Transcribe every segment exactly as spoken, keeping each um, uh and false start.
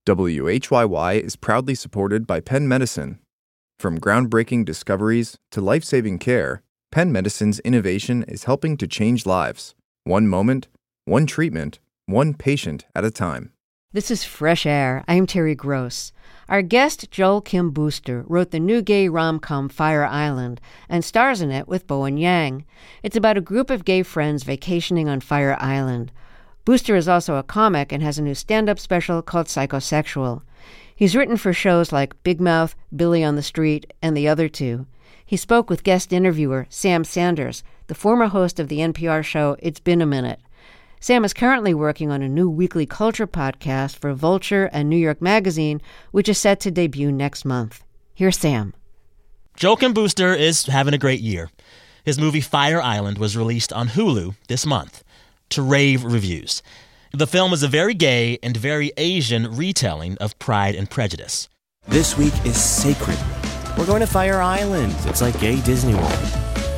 W H Y Y is proudly supported by Penn Medicine. From groundbreaking discoveries to life-saving care, Penn Medicine's innovation is helping to change lives. One moment, one treatment, one patient at a time. This is Fresh Air. I'm Terry Gross. Our guest, Joel Kim Booster, wrote the new gay rom-com Fire Island and stars in it with Bowen Yang. It's about a group of gay friends vacationing on Fire Island. Booster is also a comic and has a new stand-up special called Psychosexual. He's written for shows like Big Mouth, Billy on the Street, and The Other Two. He spoke with guest interviewer Sam Sanders, the former host of the N P R show It's Been a Minute. Sam is currently working on a new weekly culture podcast for Vulture and New York Magazine, which is set to debut next month. Here's Sam. Joel Kim Booster is having a great year. His movie Fire Island was released on Hulu this month to rave reviews. The film is a very gay and very Asian retelling of Pride and Prejudice. This week is sacred. We're going to Fire Island. It's like gay Disney World.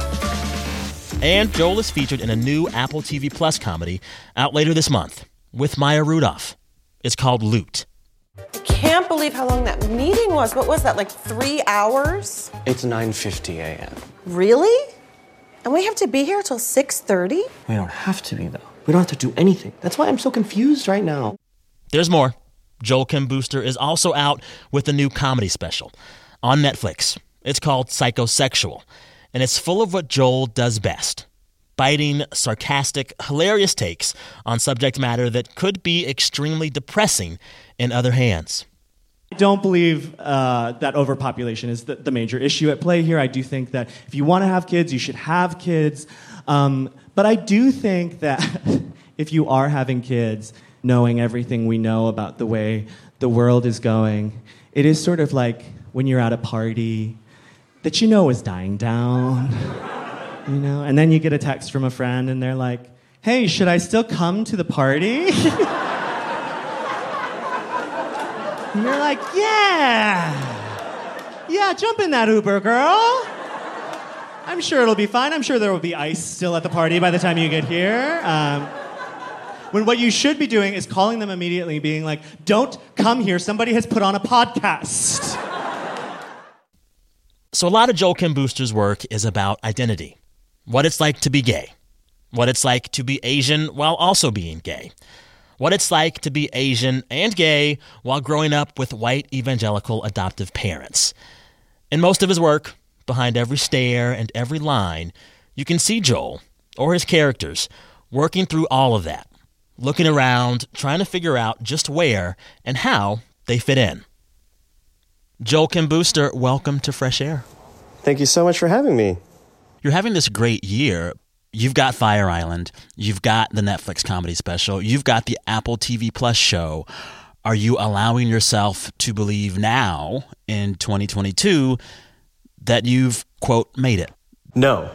And Joel is featured in a new Apple T V Plus comedy out later this month with Maya Rudolph. It's called Loot. I can't believe how long that meeting was. What was that, like three hours? It's nine fifty a.m. Really? And we have to be here till six thirty? We don't have to be, though. We don't have to do anything. That's why I'm so confused right now. There's more. Joel Kim Booster is also out with a new comedy special on Netflix. It's called Psychosexual, and it's full of what Joel does best: biting, sarcastic, hilarious takes on subject matter that could be extremely depressing in other hands. I don't believe uh, that overpopulation is the, the major issue at play here. I do think that if you want to have kids, you should have kids. Um, but I do think that if you are having kids, knowing everything we know about the way the world is going, it is sort of like when you're at a party that you know is dying down, you know? And then you get a text from a friend and they're like, hey, should I still come to the party? And you're like, yeah, yeah, jump in that Uber, girl. I'm sure it'll be fine. I'm sure there will be ice still at the party by the time you get here. Um, when what you should be doing is calling them immediately, being like, don't come here. Somebody has put on a podcast. So a lot of Joel Kim Booster's work is about identity, what it's like to be gay, what it's like to be Asian while also being gay, what it's like to be Asian and gay while growing up with white evangelical adoptive parents. In most of his work, behind every stare and every line, you can see Joel, or his characters, working through all of that, looking around, trying to figure out just where and how they fit in. Joel Kim Booster, welcome to Fresh Air. Thank you so much for having me. You're having this great year. You've got Fire Island. You've got the Netflix comedy special. You've got the Apple T V Plus show. Are you allowing yourself to believe now in twenty twenty-two that you've, quote, made it? No.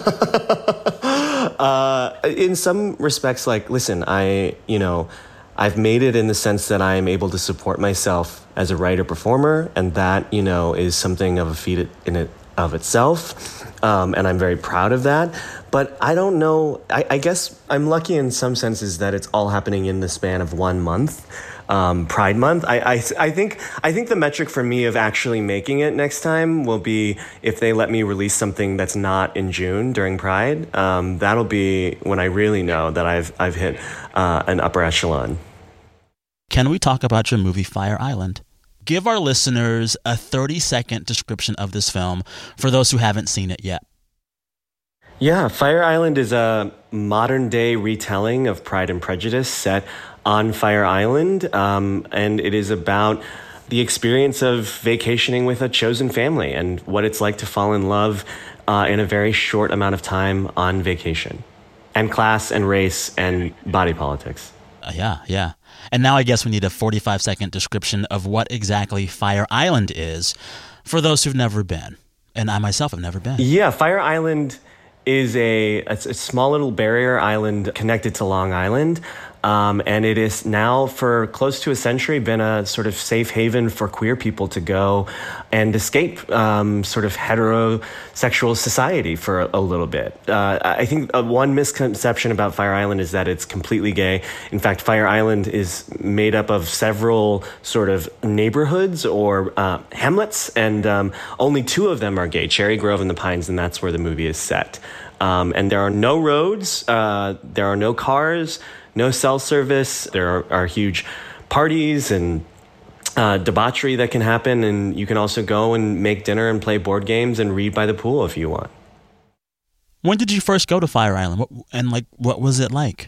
uh, in some respects, like, listen, I, you know, I've made it in the sense that I am able to support myself as a writer-performer, and that, you know, is something of a feat in it of itself, um, and I'm very proud of that. But I don't know, I, I guess I'm lucky in some senses that it's all happening in the span of one month, um, Pride Month. I, I, I think I think the metric for me of actually making it next time will be if they let me release something that's not in June during Pride. Um, that'll be when I really know that I've I've hit uh, an upper echelon. Can we talk about your movie Fire Island? Give our listeners a thirty-second description of this film for those who haven't seen it yet. Yeah, Fire Island is a modern-day retelling of Pride and Prejudice set on Fire Island, um, and it is about the experience of vacationing with a chosen family and what it's like to fall in love uh, in a very short amount of time on vacation, and class and race and body politics. Uh, yeah, yeah. And now I guess we need a forty-five second description of what exactly Fire Island is for those who've never been. And I myself have never been. Yeah, Fire Island is a, a, a small little barrier island connected to Long Island. Um, and it is now for close to a century been a sort of safe haven for queer people to go and escape um, sort of heterosexual society for a, a little bit. Uh, I think uh, one misconception about Fire Island is that it's completely gay. In fact, Fire Island is made up of several sort of neighborhoods or uh, hamlets, and um, only two of them are gay, Cherry Grove and the Pines, and that's where the movie is set. Um, and there are no roads, uh, there are no cars, no cell service. There are, are huge parties and uh, debauchery that can happen. And you can also go and make dinner and play board games and read by the pool if you want. When did you first go to Fire Island? What, and like, what was it like?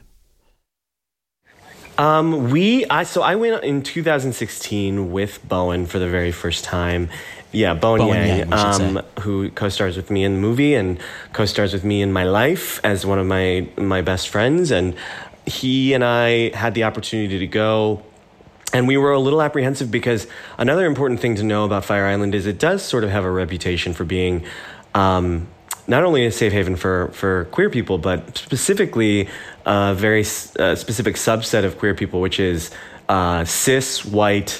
Um, we, I, so I went in two thousand sixteen with Bowen for the very first time. Yeah, Bowen, Bowen Yang, Yang um, who co-stars with me in the movie and co-stars with me in my life as one of my, my best friends. And he and I had the opportunity to go, and we were a little apprehensive because another important thing to know about Fire Island is it does sort of have a reputation for being um, not only a safe haven for, for queer people, but specifically a very uh, specific subset of queer people, which is uh, cis, white,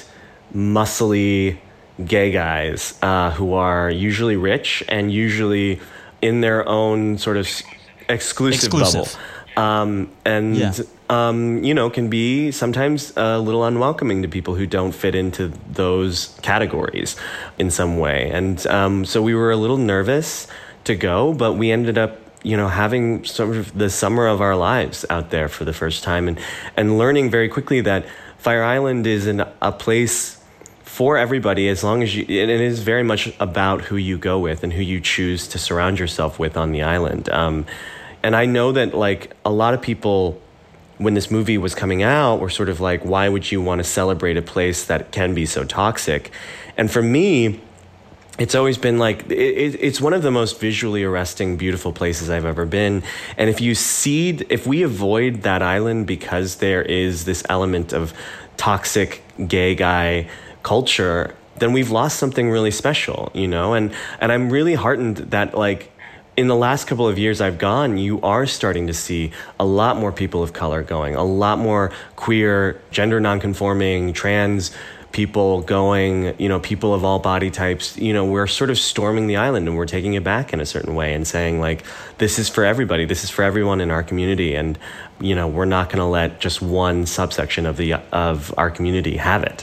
muscly, gay guys uh, who are usually rich and usually in their own sort of exclusive, exclusive. bubble. Um, and, yeah. um, you know, can be sometimes a little unwelcoming to people who don't fit into those categories in some way. And um, so we were a little nervous to go, but we ended up, you know, having sort of the summer of our lives out there for the first time and, and learning very quickly that Fire Island is an, a place for everybody as long as you, and it is very much about who you go with and who you choose to surround yourself with on the island. Um, And I know that, like, a lot of people, when this movie was coming out, were sort of like, why would you want to celebrate a place that can be so toxic? And for me, it's always been like, it, it's one of the most visually arresting, beautiful places I've ever been. And if you see, if we avoid that island because there is this element of toxic gay guy culture, then we've lost something really special, you know? And, and I'm really heartened that, like, in the last couple of years I've gone, you are starting to see a lot more people of color going, a lot more queer, gender nonconforming, trans people going, you know, people of all body types. You know, we're sort of storming the island and we're taking it back in a certain way and saying, like, this is for everybody. This is for everyone in our community. And, you know, we're not going to let just one subsection of the of our community have it.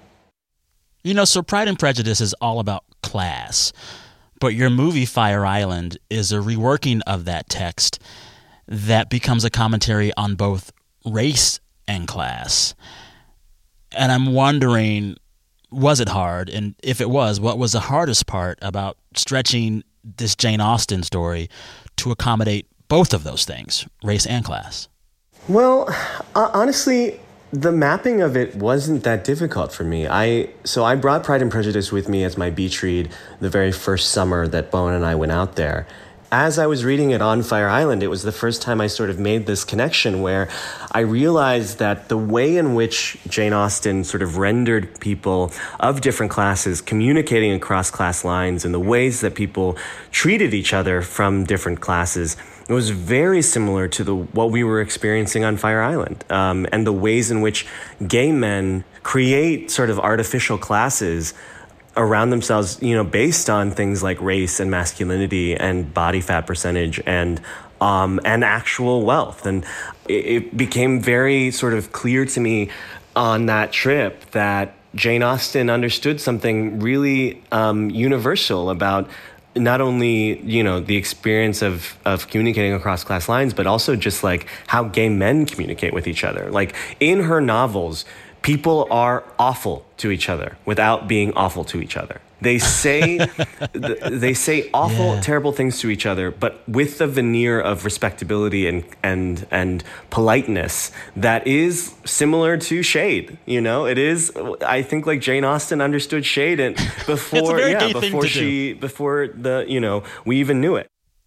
You know, so Pride and Prejudice is all about class. But your movie, Fire Island, is a reworking of that text that becomes a commentary on both race and class. And I'm wondering, was it hard? And if it was, what was the hardest part about stretching this Jane Austen story to accommodate both of those things, race and class? Well, uh, honestly, the mapping of it wasn't that difficult for me. I so I brought Pride and Prejudice with me as my beach read the very first summer that Bowen and I went out there. As I was reading it on Fire Island, it was the first time I sort of made this connection where I realized that the way in which Jane Austen sort of rendered people of different classes communicating across class lines and the ways that people treated each other from different classes, it was very similar to the what we were experiencing on Fire Island, um, and the ways in which gay men create sort of artificial classes around themselves, you know, based on things like race and masculinity and body fat percentage and um, and actual wealth. And it, it became very sort of clear to me on that trip that Jane Austen understood something really um, universal about not only, you know, the experience of, of communicating across class lines, but also just like how gay men communicate with each other. Like in her novels, people are awful to each other without being awful to each other. They say they say awful, yeah. terrible things to each other, but with the veneer of respectability and and and politeness that is similar to shade. You know, it is. I think like Jane Austen understood shade and before, yeah, before she, do. before the, you know, we even knew it.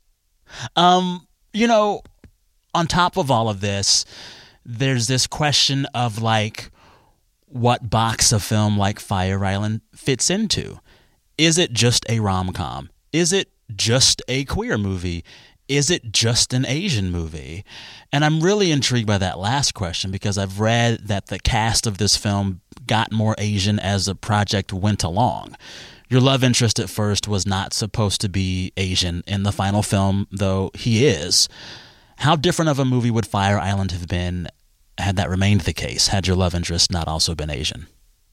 Um, you know, on top of all of this, there's this question of like, what box a film like Fire Island fits into. Is it just a rom-com? Is it just a queer movie? is it just an Asian movie? And I'm really intrigued by that last question because I've read that the cast of this film got more Asian as the project went along. Your love interest at first was not supposed to be Asian. In the final film, though, he is. How different of a movie would Fire Island have been had that remained the case, had your love interest not also been Asian?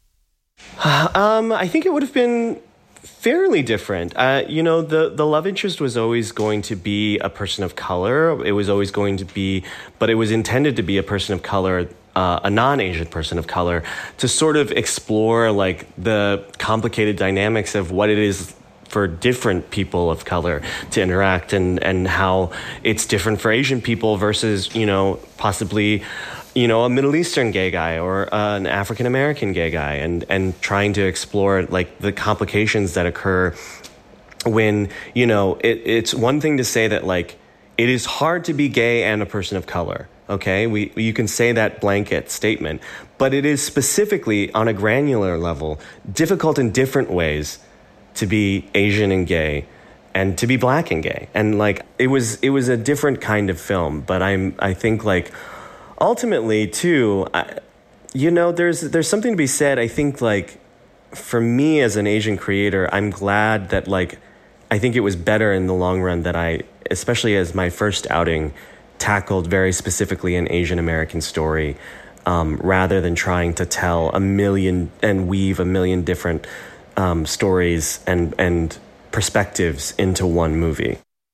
Um, I think it would have been fairly different. Uh, you know, the, the love interest was always going to be a person of color. It was always going to be, but it was intended to be a person of color, uh, a non-Asian person of color, to sort of explore like the complicated dynamics of what it is for different people of color to interact, and, and how it's different for Asian people versus, you know, possibly, you know, a Middle Eastern gay guy or uh, an African American gay guy, and, and trying to explore like the complications that occur when, you know, it, it's one thing to say that like it is hard to be gay and a person of color. Okay, we you can say that blanket statement, but it is specifically on a granular level difficult in different ways to be Asian and gay, and to be black and gay. And like it was it was a different kind of film, but I'm I think like ultimately too, I, you know, there's there's something to be said. I think like for me as an Asian creator, I'm glad that like I think it was better in the long run that I, especially as my first outing, tackled very specifically an Asian American story, um, rather than trying to tell a million and weave a million different um, stories and and perspectives into one movie.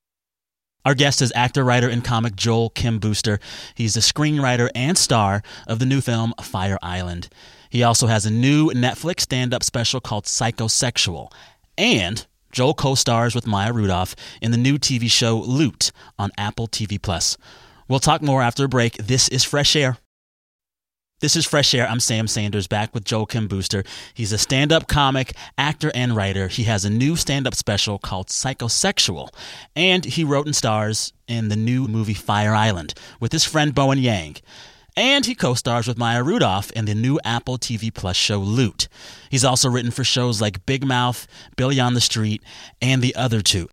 Our guest is actor, writer, and comic Joel Kim Booster. He's the screenwriter and star of the new film Fire Island. He also has a new Netflix stand-up special called Psychosexual. And Joel co-stars with Maya Rudolph in the new T V show Loot on Apple T V Plus. We'll talk more after a break. This is Fresh Air. This is Fresh Air. I'm Sam Sanders, back with Joel Kim Booster. He's a stand-up comic, actor, and writer. He has a new stand-up special called Psychosexual, and he wrote and stars in the new movie Fire Island with his friend Bowen Yang. And he co-stars with Maya Rudolph in the new Apple T V Plus show Loot. He's also written for shows like Big Mouth, Billy on the Street, and the other two.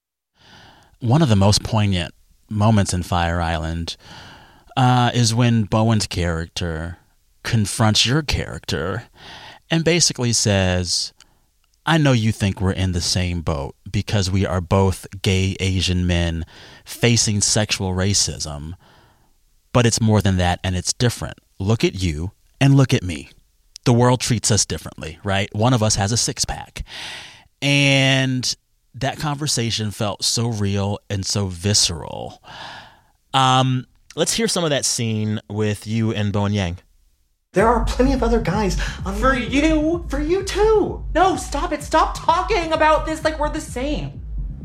One of the most poignant moments in Fire Island Uh, is when Bowen's character confronts your character and basically says, I know you think we're in the same boat because we are both gay Asian men facing sexual racism, but it's more than that and it's different. Look at you and look at me. The world treats us differently, right? One of us has a six-pack. And that conversation felt so real and so visceral. Um... Let's hear some of that scene with you and Bowen Yang. There are plenty of other guys. For you? For you too. No, stop it. Stop talking about this like we're the same.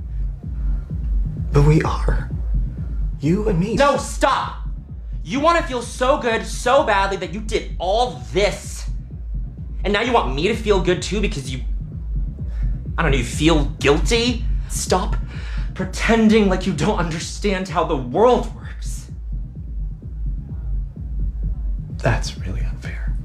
But we are. You and me. No, stop. You want to feel so good so badly that you did all this. And now you want me to feel good too because you... I don't know, you feel guilty? Stop pretending like you don't understand how the world works. That's really unfair.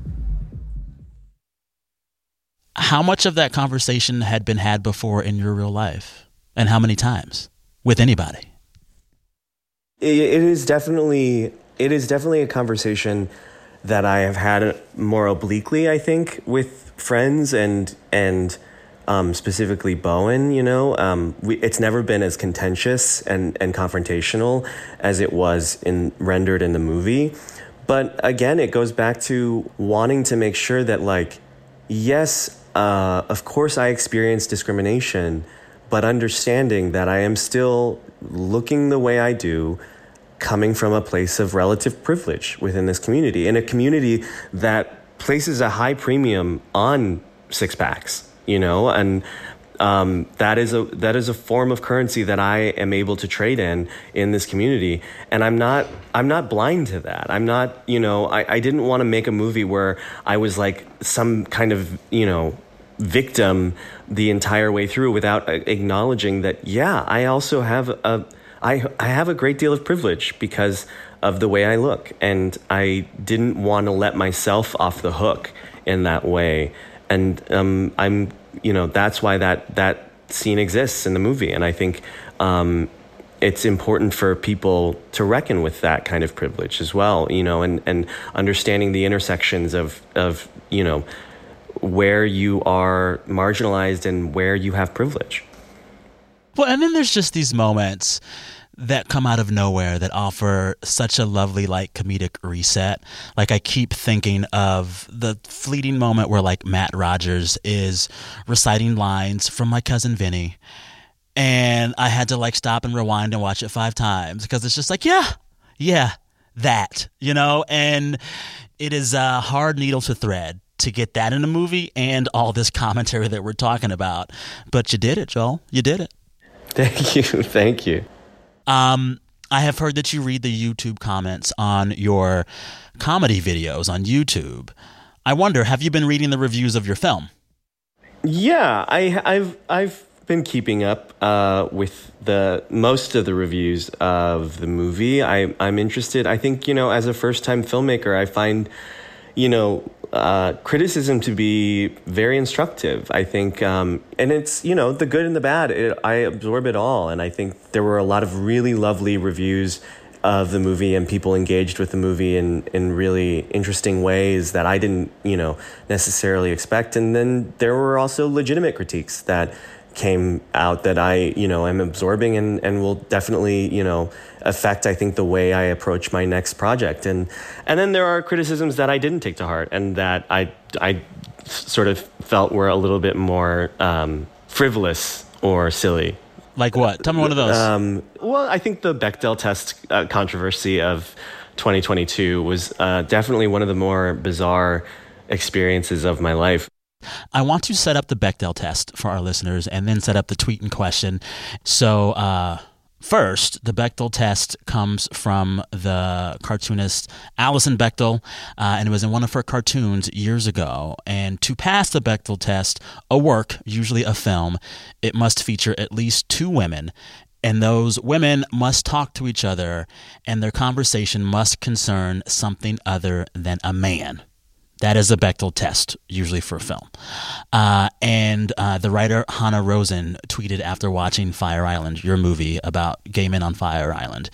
How much of that conversation had been had before in your real life? And how many times? With anybody? It, it is definitely it is definitely a conversation that I have had more obliquely, I think, with friends and and um, specifically Bowen. You know, um, we, it's never been as contentious and, and confrontational as it was in rendered in the movie. But again, it goes back to wanting to make sure that, like, yes, uh, of course I experience discrimination, but understanding that I am still looking the way I do, coming from a place of relative privilege within this community, in a community that places a high premium on six-packs, you know, and Um, that is a that is a form of currency that I am able to trade in in this community, and I'm not I'm not blind to that. I'm not, you know, I, I didn't want to make a movie where I was like some kind of, you know, victim the entire way through without acknowledging that, yeah, I also have a I I have a great deal of privilege because of the way I look, and I didn't want to let myself off the hook in that way, and um, I'm. You know, that's why that that scene exists in the movie. And I think um, it's important for people to reckon with that kind of privilege as well, you know, and, and understanding the intersections of, of, you know, where you are marginalized and where you have privilege. Well, and then there's just these moments that come out of nowhere that offer such a lovely, like, comedic reset. Like, I keep thinking of the fleeting moment where, like, Matt Rogers is reciting lines from My Cousin Vinny, and I had to, like, stop and rewind and watch it five times because it's just like, yeah, yeah, that, you know? And it is a hard needle to thread to get that in a movie and all this commentary that we're talking about. But you did it, Joel. You did it. Thank you. Thank you. Um, I have heard that you read the YouTube comments on your comedy videos on YouTube. I wonder, have you been reading the reviews of your film? Yeah, I, I've I've been keeping up uh, with the most of the reviews of the movie. I, I'm interested. I think, you know, as a first-time filmmaker, I find, you know, uh, criticism to be very instructive. I think, um, and it's, you know, the good and the bad. It, I absorb it all. And I think there were a lot of really lovely reviews of the movie and people engaged with the movie in, in really interesting ways that I didn't, you know, necessarily expect. And then there were also legitimate critiques that came out that I, you know, am absorbing and, and will definitely, you know, affect, I think, the way I approach my next project. And and then there are criticisms that I didn't take to heart and that I, I sort of felt were a little bit more um, frivolous or silly. Like what? Tell me one of those. Um, well, I think the Bechdel test uh, controversy of twenty twenty-two was uh, definitely one of the more bizarre experiences of my life. I want to set up the Bechdel test for our listeners and then set up the tweet in question. So uh, first, the Bechdel test comes from the cartoonist Alison Bechdel, uh, and it was in one of her cartoons years ago. And to pass the Bechdel test, a work, usually a film, it must feature at least two women, and those women must talk to each other, and their conversation must concern something other than a man. That is the Bechdel test, usually for a film. Uh, and uh, the writer Hannah Rosen tweeted after watching Fire Island, your movie about gay men on Fire Island.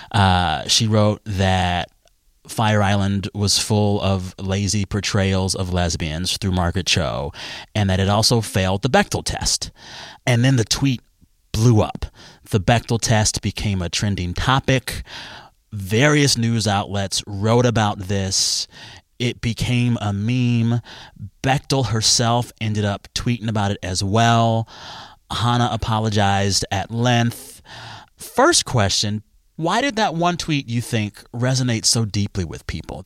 Uh, she wrote that Fire Island was full of lazy portrayals of lesbians through Margaret Cho, and that it also failed the Bechdel test. And then the tweet blew up. The Bechdel test became a trending topic. Various news outlets wrote about this. It became a meme. Bechdel herself ended up tweeting about it as well. Hannah apologized at length. First question, why did that one tweet, you think, resonate so deeply with people?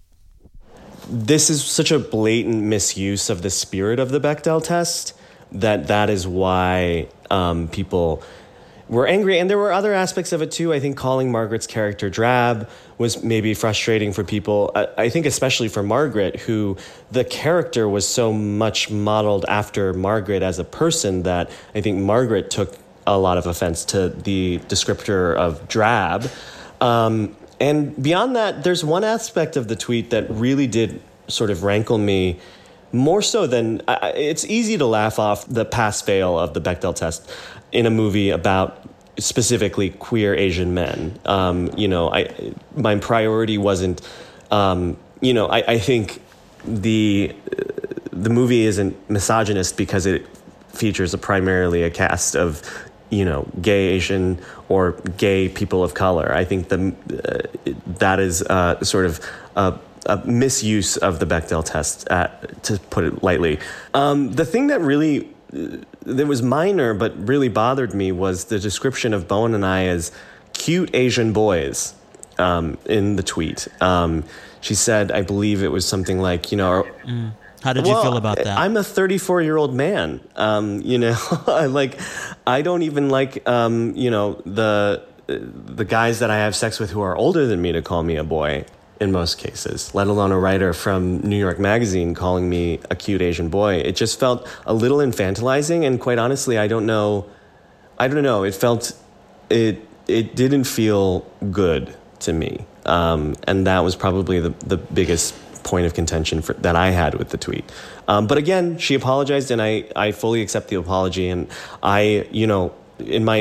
This is such a blatant misuse of the spirit of the Bechdel test that that is why um, people were angry. And there were other aspects of it too. I think calling Margaret's character drab was maybe frustrating for people. I, I think especially for Margaret, who the character was so much modeled after Margaret as a person that I think Margaret took a lot of offense to the descriptor of drab. Um, and beyond that, there's one aspect of the tweet that really did sort of rankle me more so than uh, it's easy to laugh off the pass fail of the Bechdel test in a movie about specifically queer Asian men. Um, you know, I my priority wasn't, um, you know, I, I think the the movie isn't misogynist because it features a primarily a cast of, you know, gay Asian or gay people of color. I think the uh, that is uh, sort of a, a misuse of the Bechdel test, uh, to put it lightly. Um, the thing that really that was minor but really bothered me was the description of Bowen and I as cute Asian boys um, in the tweet. Um, she said, I believe it was something like, you know... Mm. How did well, you feel about that? I'm a thirty-four-year-old man. Um, you know, like, I don't even like, um, you know, the the guys that I have sex with who are older than me to call me a boy. In most cases, let alone a writer from New York Magazine calling me a cute Asian boy. It just felt a little infantilizing, and quite honestly, I don't know. I don't know. It felt it. It didn't feel good to me, um, and that was probably the the biggest point of contention for, that I had with the tweet. Um, but again, she apologized, and I I fully accept the apology, and I you know in my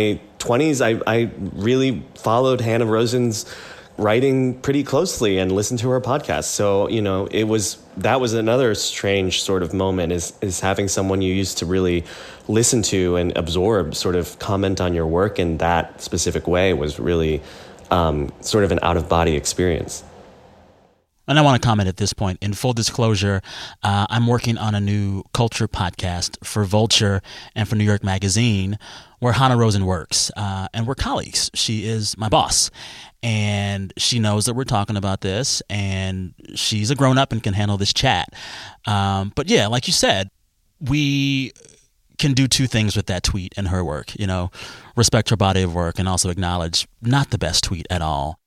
twenties, I, I really followed Hannah Rosen's writing pretty closely and listened to her podcast. So, you know, it was, that was another strange sort of moment is, is having someone you used to really listen to and absorb sort of comment on your work in that specific way was really um, sort of an out-of-body experience. And I want to comment at this point. In full disclosure, uh, I'm working on a new culture podcast for Vulture and for New York Magazine where Hannah Rosen works. Uh, and we're colleagues. She is my boss. And she knows that we're talking about this. And she's a grown-up and can handle this chat. Um, but yeah, like you said, we can do two things with that tweet and her work. You know, respect her body of work and also acknowledge not the best tweet at all.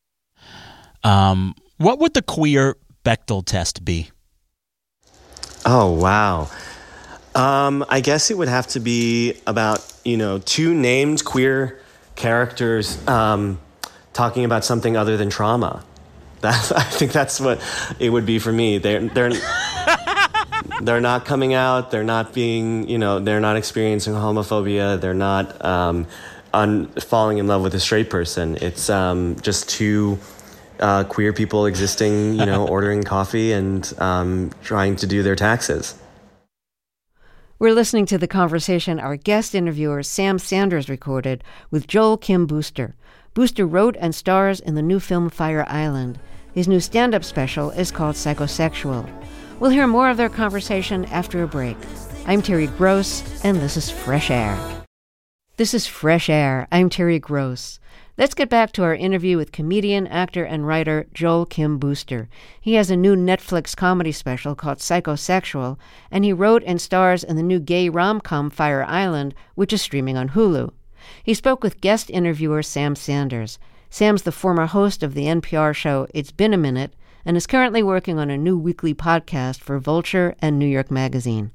Um... What would the queer Bechdel test be? Oh, wow. Um, I guess it would have to be about, you know, two named queer characters um, talking about something other than trauma. That's, I think that's what it would be for me. They're, they're, they're not coming out. They're not being, you know, they're not experiencing homophobia. They're not um, un- falling in love with a straight person. It's um, just two... Uh, queer people existing, you know, ordering coffee and um, trying to do their taxes. We're listening to the conversation our guest interviewer Sam Sanders recorded with Joel Kim Booster. Booster wrote and stars in the new film Fire Island. His new stand-up special is called Psychosexual. We'll hear more of their conversation after a break. I'm Terry Gross, and this is Fresh Air. This is Fresh Air. I'm Terry Gross. Let's get back to our interview with comedian, actor, and writer Joel Kim Booster. He has a new Netflix comedy special called Psychosexual, and he wrote and stars in the new gay rom-com Fire Island, which is streaming on Hulu. He spoke with guest interviewer Sam Sanders. Sam's the former host of the N P R show It's Been a Minute and is currently working on a new weekly podcast for Vulture and New York Magazine.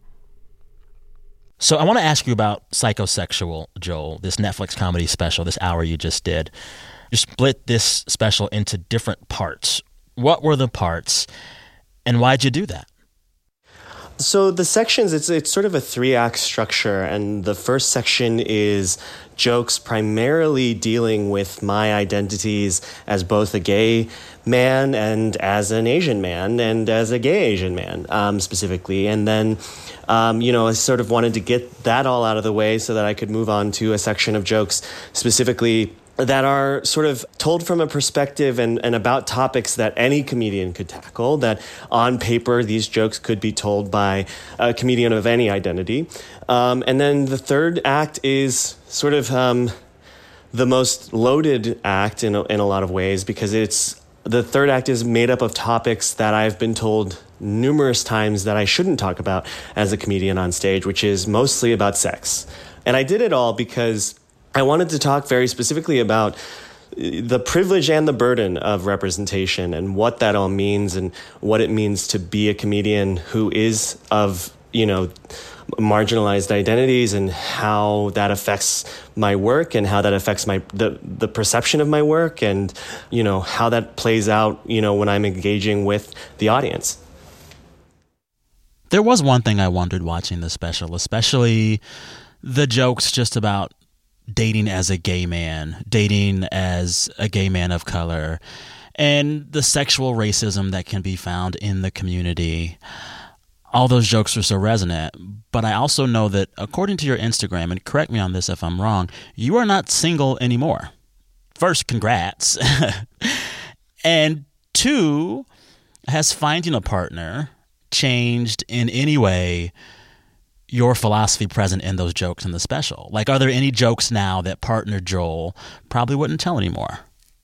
So I want to ask you about Psychosexual, Joel, this Netflix comedy special, this hour you just did. You split this special into different parts. What were the parts, and why'd you do that? So the sections, it's it's sort of a three-act structure, and the first section is jokes primarily dealing with my identities as both a gay man and as an Asian man and as a gay Asian man, um, specifically. And then, um, you know, I sort of wanted to get that all out of the way so that I could move on to a section of jokes specifically that are sort of told from a perspective and, and about topics that any comedian could tackle, that on paper these jokes could be told by a comedian of any identity. Um, and then the third act is sort of um, the most loaded act in a, in a lot of ways, because it's the third act is made up of topics that I've been told numerous times that I shouldn't talk about as a comedian on stage, which is mostly about sex. And I did it all because I wanted to talk very specifically about the privilege and the burden of representation and what that all means and what it means to be a comedian who is of, you know, marginalized identities and how that affects my work and how that affects my the, the perception of my work and, you know, how that plays out, you know, when I'm engaging with the audience. There was one thing I wondered watching the special, especially the jokes just about dating as a gay man, dating as a gay man of color, and the sexual racism that can be found in the community. All those jokes are so resonant, but I also know that according to your Instagram, and correct me on this if I'm wrong, you are not single anymore. First, congrats. And two, has finding a partner changed in any way your philosophy present in those jokes in the special? Like, are there any jokes now that partner Joel probably wouldn't tell anymore?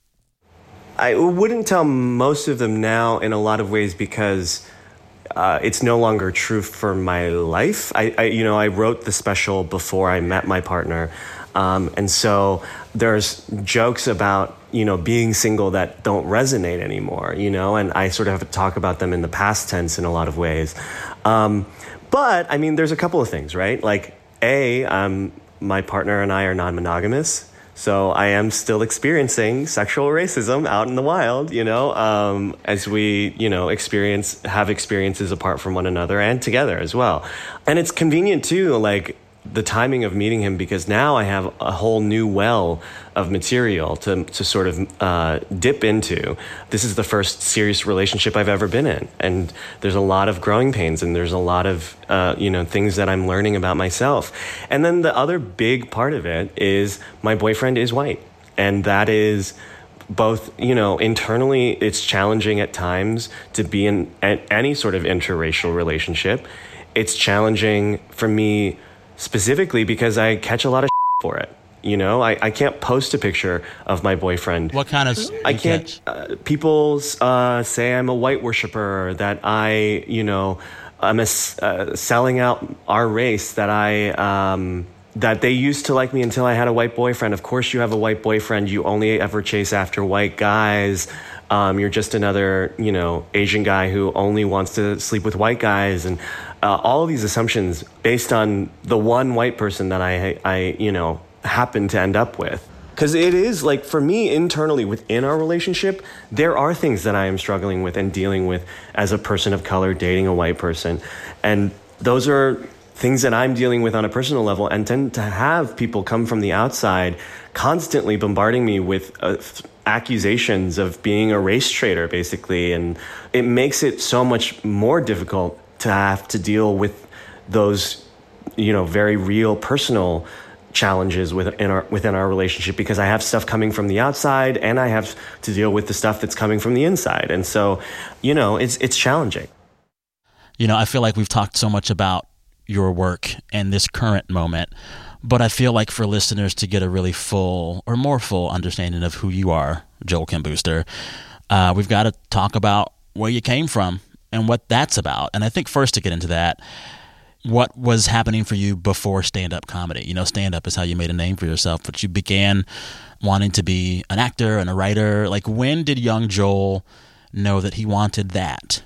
I wouldn't tell most of them now in a lot of ways because uh, it's no longer true for my life. I, I, you know, I wrote the special before I met my partner. Um, and so there's jokes about, you know, being single that don't resonate anymore, you know, and I sort of have to talk about them in the past tense in a lot of ways. Um, But, I mean, there's a couple of things, right? Like, A, um, my partner and I are non-monogamous, so I am still experiencing sexual racism out in the wild, you know, um, as we, you know, experience, have experiences apart from one another and together as well. And it's convenient, too, like, the timing of meeting him, because now I have a whole new well of material to to sort of uh, dip into. This is the first serious relationship I've ever been in, and there's a lot of growing pains, and there's a lot of uh, you know things that I'm learning about myself. And then the other big part of it is my boyfriend is white, and that is both, you know, internally it's challenging at times to be in any sort of interracial relationship. It's challenging for me specifically because I catch a lot of for it. You know, I, I can't post a picture of my boyfriend. What kind of I can't. Uh, people uh, say I'm a white worshiper, that I, you know, I'm a, uh, selling out our race, that I, um, that they used to like me until I had a white boyfriend. Of course you have a white boyfriend. You only ever chase after white guys. Um, you're just another, you know, Asian guy who only wants to sleep with white guys. And uh, all of these assumptions based on the one white person that I, I, you know, happen to end up with. Because it is, like, for me, internally within our relationship, there are things that I am struggling with and dealing with as a person of color dating a white person. And those are things that I'm dealing with on a personal level, and tend to have people come from the outside constantly bombarding me with uh, accusations of being a race traitor, basically. And it makes it so much more difficult to have to deal with those, you know, very real personal challenges within our within our relationship, because I have stuff coming from the outside and I have to deal with the stuff that's coming from the inside. And so, you know, it's it's challenging. You know, I feel like we've talked so much about your work and this current moment, but I feel like for listeners to get a really full or more full understanding of who you are, Joel Kim Booster, uh, we've got to talk about where you came from and what that's about. And I think first to get into that, what was happening for you before stand-up comedy? You know, stand-up is how you made a name for yourself, but you began wanting to be an actor and a writer. Like, when did young Joel know that he wanted that?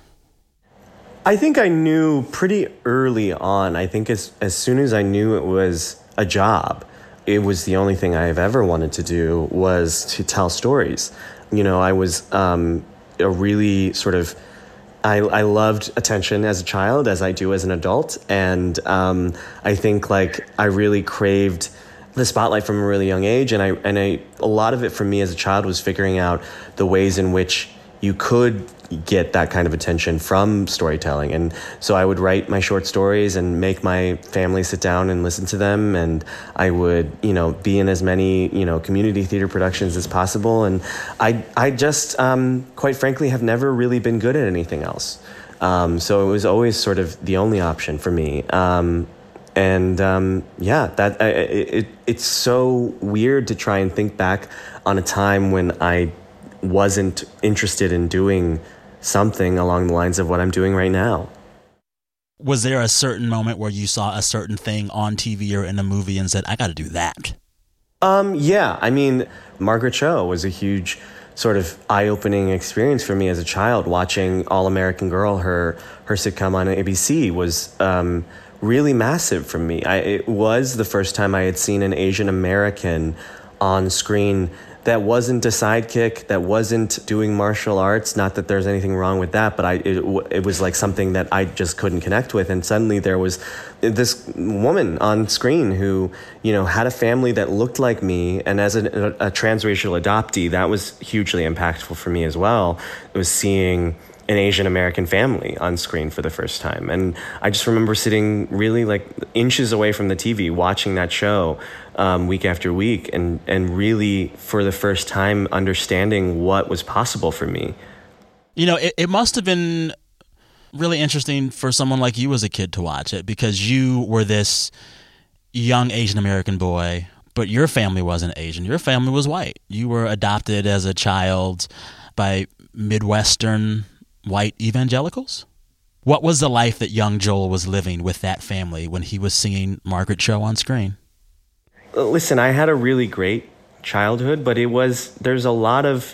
I think I knew pretty early on. I think as as soon as I knew it was a job, it was the only thing I have ever wanted to do was to tell stories. You know, I was um, a really sort of I, I loved attention as a child, as I do as an adult. And um, I think, like, I really craved the spotlight from a really young age. And I and I, a lot of it for me as a child was figuring out the ways in which you could get that kind of attention from storytelling. And so I would write my short stories and make my family sit down and listen to them. And I would, you know, be in as many, you know, community theater productions as possible. And I, I just, um, quite frankly, have never really been good at anything else. Um, so it was always sort of the only option for me. Um, and um, yeah, that I, it, it's so weird to try and think back on a time when I wasn't interested in doing something along the lines of what I'm doing right now. Was there a certain moment where you saw a certain thing on T V or in a movie and said, I got to do that? Um, yeah, I mean, Margaret Cho was a huge sort of eye-opening experience for me as a child. Watching All American Girl, her her sitcom on A B C, was um, really massive for me. I, it was the first time I had seen an Asian American on screen that wasn't a sidekick, that wasn't doing martial arts. Not that there's anything wrong with that, but I it, it was like something that I just couldn't connect with. And suddenly there was this woman on screen who, you know, had a family that looked like me. And as a, a, a transracial adoptee, that was hugely impactful for me as well. It was seeing an Asian American family on screen for the first time. And I just remember sitting really like inches away from the T V, watching that show um, week after week, and, and really for the first time understanding what was possible for me. You know, it, it must have been really interesting for someone like you as a kid to watch it, because you were this young Asian American boy, but your family wasn't Asian. Your family was white. You were adopted as a child by Midwestern white evangelicals. What was the life that young Joel was living with that family when he was seeing Margaret Cho on screen? Listen, I had a really great childhood, but it was, there's a lot of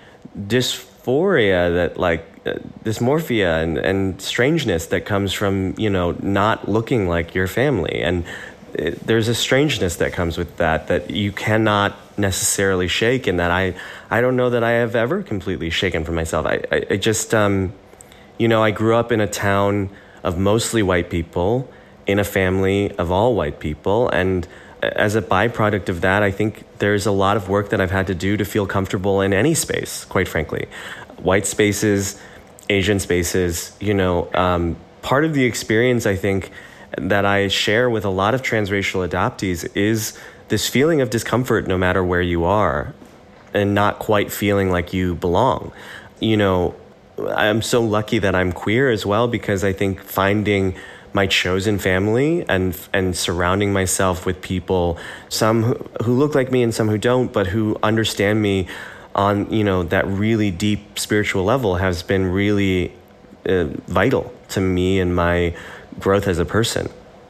dysphoria that like uh, dysmorphia and, and strangeness that comes from, you know, not looking like your family. And it, there's a strangeness that comes with that, that you cannot necessarily shake, and that I, I don't know that I have ever completely shaken for myself. I, I, I just, um, you know, I grew up in a town of mostly white people, in a family of all white people. And as a byproduct of that, I think there's a lot of work that I've had to do to feel comfortable in any space, quite frankly. White spaces, Asian spaces, you know, um, part of the experience, I think, that I share with a lot of transracial adoptees is this feeling of discomfort no matter where you are and not quite feeling like you belong. You know, I'm so lucky that I'm queer as well, because I think finding my chosen family and and surrounding myself with people, some who, who look like me and some who don't, but who understand me on, you know, that really deep spiritual level has been really uh, vital to me and my growth as a person.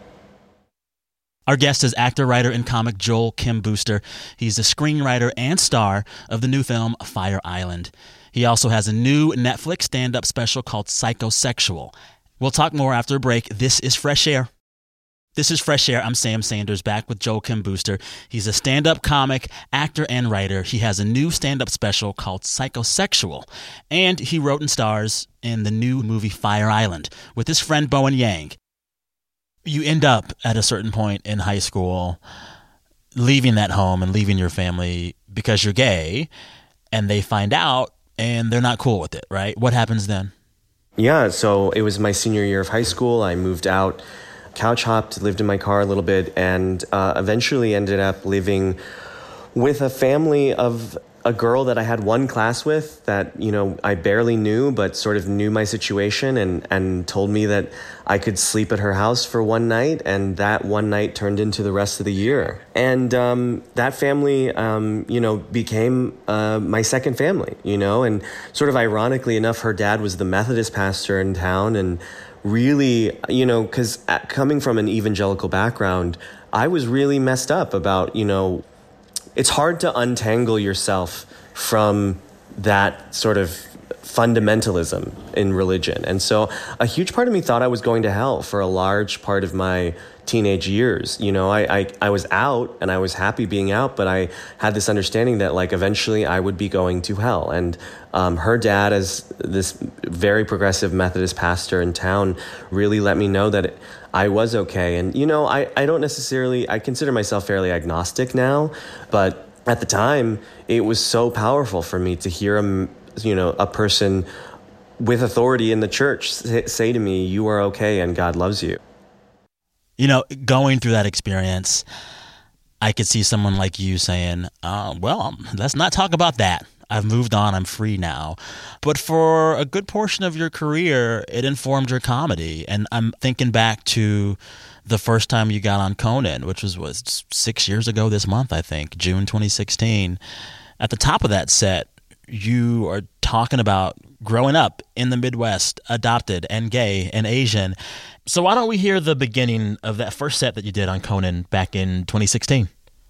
Our guest is actor, writer, and comic Joel Kim Booster. He's the screenwriter and star of the new film Fire Island. He also has a new Netflix stand-up special called Psychosexual. We'll talk more after a break. This is Fresh Air. This is Fresh Air. I'm Sam Sanders, back with Joel Kim Booster. He's a stand-up comic, actor, and writer. He has a new stand-up special called Psychosexual. And he wrote and stars in the new movie Fire Island with his friend Bowen Yang. You end up at a certain point in high school leaving that home and leaving your family because you're gay, and they find out and they're not cool with it, right? What happens then? Yeah, so it was my senior year of high school. I moved out, couch hopped, lived in my car a little bit, and uh, eventually ended up living with a family of a girl that I had one class with that, you know, I barely knew, but sort of knew my situation and, and told me that I could sleep at her house for one night, and that one night turned into the rest of the year. And um, that family, um, you know, became uh, my second family, you know, and sort of ironically enough, her dad was the Methodist pastor in town, and really, you know, because coming from an evangelical background, I was really messed up about, you know, it's hard to untangle yourself from that sort of fundamentalism in religion. And so a huge part of me thought I was going to hell for a large part of my teenage years. You know, I, I, I was out and I was happy being out, but I had this understanding that like eventually I would be going to hell. And um, her dad, as this very progressive Methodist pastor in town, really let me know that it, I was okay. And, you know, I, I don't necessarily, I consider myself fairly agnostic now, but at the time it was so powerful for me to hear a, you know, a person with authority in the church say, say to me, you are okay and God loves you. You know, going through that experience, I could see someone like you saying, uh, well, let's not talk about that. I've moved on. I'm free now. But for a good portion of your career, it informed your comedy. And I'm thinking back to the first time you got on Conan, which was, was six years ago this month, I think, June twenty sixteen. At the top of that set, you are talking about growing up in the Midwest, adopted and gay and Asian. So why don't we hear the beginning of that first set that you did on Conan back in twenty sixteen?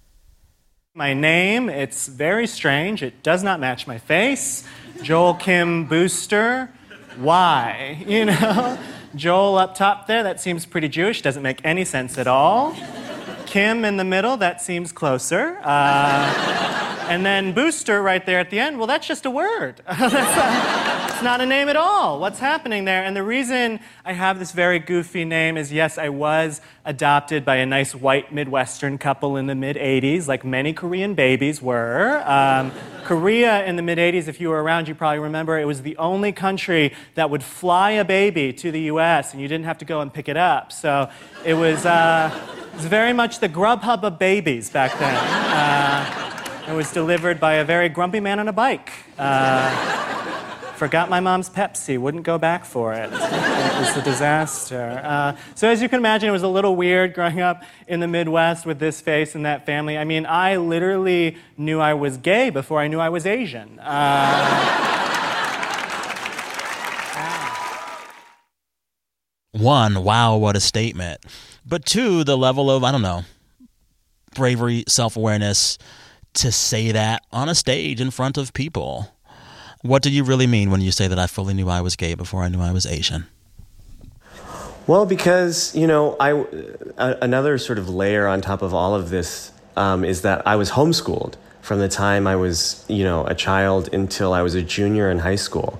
My name, it's very strange. It does not match my face. Joel Kim Booster. Why? You know? Joel up top there, that seems pretty Jewish. Doesn't make any sense at all. Kim in the middle, that seems closer. Uh, and then Booster right there at the end, well, that's just a word. That's not, it's not a name at all. What's happening there? And the reason I have this very goofy name is, yes, I was adopted by a nice white Midwestern couple in the mid-eighties, like many Korean babies were. Um, Korea in the mid-eighties, if you were around, you probably remember, it was the only country that would fly a baby to the U S, and you didn't have to go and pick it up. So it was, uh, it was very much the Grubhub of babies back then. Uh, it was delivered by a very grumpy man on a bike. Uh, Forgot my mom's Pepsi, wouldn't go back for it. It was a disaster. Uh, so as you can imagine, it was a little weird growing up in the Midwest with this face and that family. I mean, I literally knew I was gay before I knew I was Asian. Uh, One, wow, what a statement. But two, the level of, I don't know, bravery, self-awareness to say that on a stage in front of people. What do you really mean when you say that I fully knew I was gay before I knew I was Asian? Well, because, you know, I, a, another sort of layer on top of all of this um, is that I was homeschooled from the time I was, you know, a child until I was a junior in high school.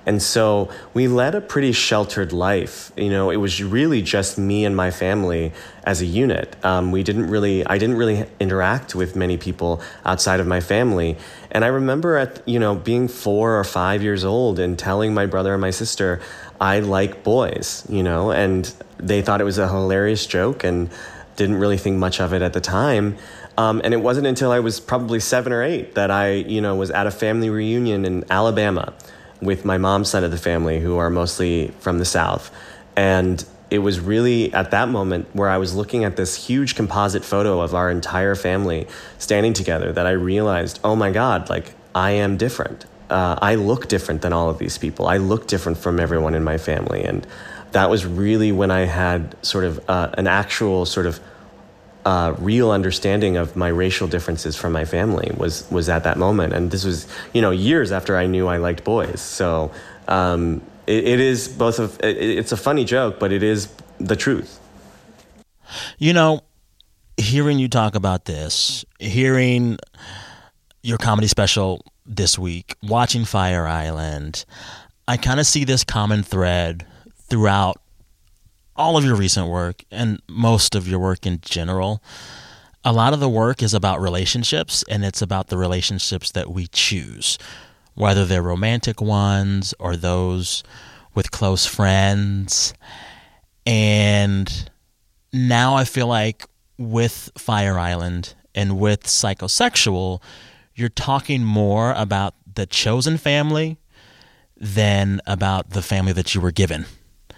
And so we led a pretty sheltered life. You know, it was really just me and my family as a unit. Um, we didn't really, I didn't really interact with many people outside of my family. And I remember at, you know, being four or five years old and telling my brother and my sister, I like boys, you know, and they thought it was a hilarious joke and didn't really think much of it at the time. Um, and it wasn't until I was probably seven or eight that I, you know, was at a family reunion in Alabama with my mom's side of the family, who are mostly from the South. And it was really at that moment where I was looking at this huge composite photo of our entire family standing together that I realized, oh my God, like I am different. Uh, I look different than all of these people. I look different from everyone in my family. And that was really when I had sort of uh, an actual sort of Uh, real understanding of my racial differences from my family was was at that moment. And this was, you know, years after I knew I liked boys. So um, it, it is both of, it, it's a funny joke, but it is the truth. You know, hearing you talk about this, hearing your comedy special this week, watching Fire Island, I kind of see this common thread throughout all of your recent work and most of your work in general. A lot of the work is about relationships, and it's about the relationships that we choose, whether they're romantic ones or those with close friends. And now I feel like with Fire Island and with Psychosexual, you're talking more about the chosen family than about the family that you were given.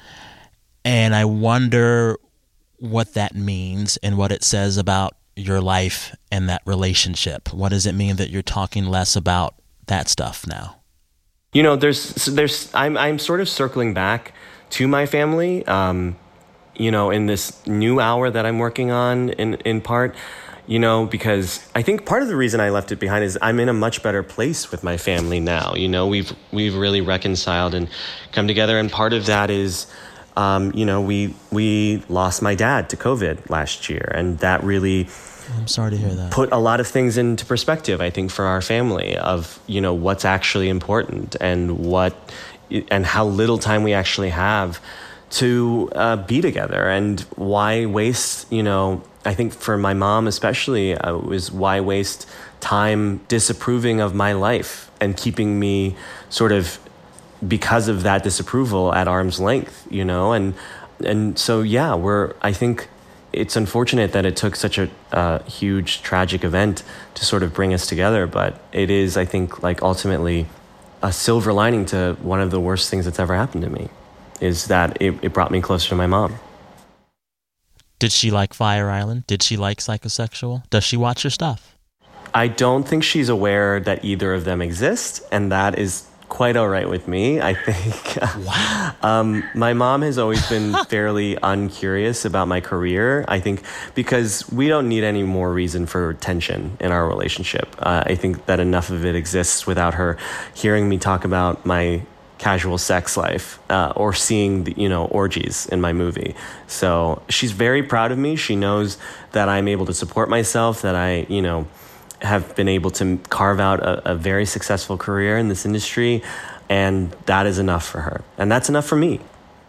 And I wonder what that means and what it says about your life and that relationship. What does it mean that you're talking less about that stuff now? You know, there's, there's, I'm, I'm sort of circling back to my family, um, you know, in this new hour that I'm working on in, in part, you know, because I think part of the reason I left it behind is I'm in a much better place with my family now. You know, we've, we've really reconciled and come together. And part of that is, Um, you know, we we lost my dad to COVID last year, and that really I'm sorry to hear that. Put a lot of things into perspective, I think, for our family of, you know, what's actually important and what and how little time we actually have to uh, be together, and why waste, you know, I think for my mom especially, uh, was why waste time disapproving of my life and keeping me sort of, because of that disapproval, at arm's length, you know, and and so yeah, we're. I think it's unfortunate that it took such a uh, huge tragic event to sort of bring us together, but it is, I think, like ultimately a silver lining to one of the worst things that's ever happened to me, is that it, it brought me closer to my mom. Did she like Fire Island? Did she like Psychosexual? Does she watch your stuff? I don't think she's aware that either of them exist, and that is quite all right with me, I think. Wow. um, my mom has always been fairly uncurious about my career, I think, because we don't need any more reason for tension in our relationship. Uh, I think that enough of it exists without her hearing me talk about my casual sex life uh, or seeing, the, you know, orgies in my movie. So she's very proud of me. She knows that I'm able to support myself, that I, you know, have been able to carve out a, a very successful career in this industry, and that is enough for her. And that's enough for me.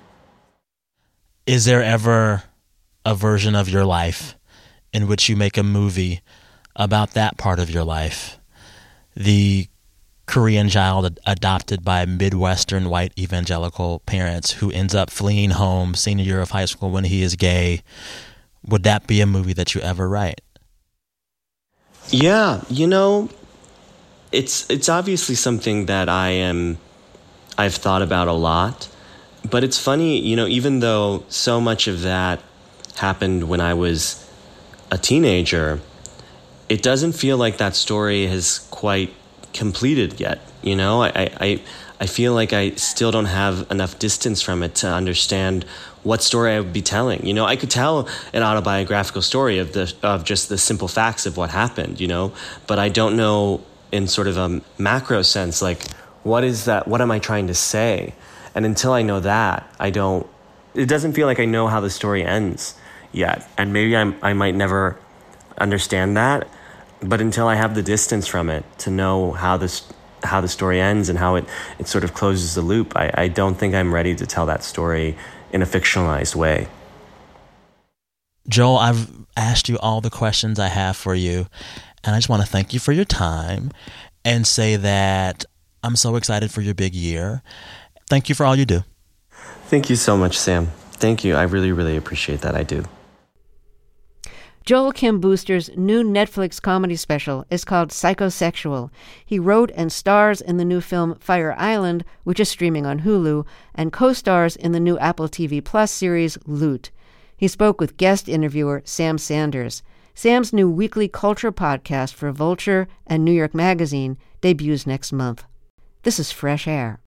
Is there ever a version of your life in which you make a movie about that part of your life? The Korean child ad- adopted by Midwestern white evangelical parents who ends up fleeing home senior year of high school when he is gay. Would that be a movie that you ever write? Yeah, you know, it's it's obviously something that I am, I've thought about a lot, but it's funny, you know, even though so much of that happened when I was a teenager, it doesn't feel like that story has quite completed yet, you know? I, I, I feel like I still don't have enough distance from it to understand what story I would be telling. You know, I could tell an autobiographical story of the of just the simple facts of what happened, you know, but I don't know in sort of a macro sense, like, what is that? What am I trying to say? And until I know that, I don't, it doesn't feel like I know how the story ends yet. And maybe I'm, I might never understand that, but until I have the distance from it to know how this how the story ends and how it, it sort of closes the loop. I, I don't think I'm ready to tell that story in a fictionalized way. Joel, I've asked you all the questions I have for you, and I just want to thank you for your time and say that I'm so excited for your big year. Thank you for all you do. Thank you so much, Sam. Thank you. I really, really appreciate that. I do. Joel Kim Booster's new Netflix comedy special is called Psychosexual. He wrote and stars in the new film Fire Island, which is streaming on Hulu, and co-stars in the new Apple T V Plus series Loot. He spoke with guest interviewer Sam Sanders. Sam's new weekly culture podcast for Vulture and New York Magazine debuts next month. This is Fresh Air.